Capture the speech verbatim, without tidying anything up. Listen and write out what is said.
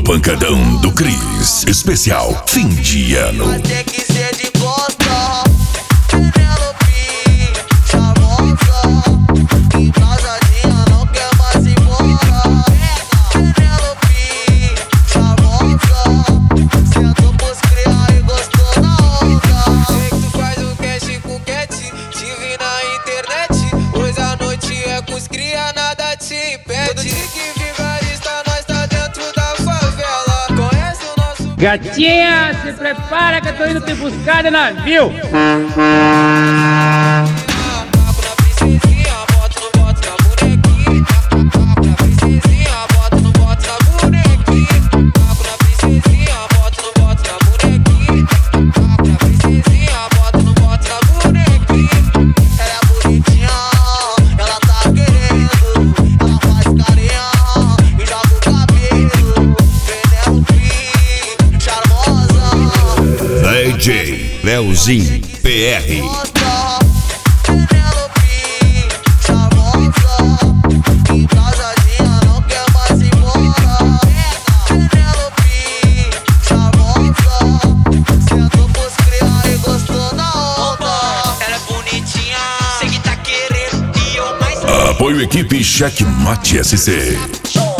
pancadão do Cris, especial fim de ano. Vai ter que ser de costa, Penelope, charmosa, encasadinha, não quer mais ir embora. Penelope, charmosa, sentou pros criar e gostou na onda. Sei que tu faz o cash com cat, te vi na internet. Hoje a noite é com os cria, nada te impede. Todo dia que vigarista, nós tá dentro da favela. Conhece o nosso... Gatinha, se prepara que eu tô indo te buscar de navio. D J Leozinho P R. Penelope, charmosa, encasadinha, não quer mais ir embora. Penelope, charmosa, sentou pros criar e gostou na onda. Ela é bonitinha, sei que tá querendo e eu mais. Apoio equipe Checkmate S C.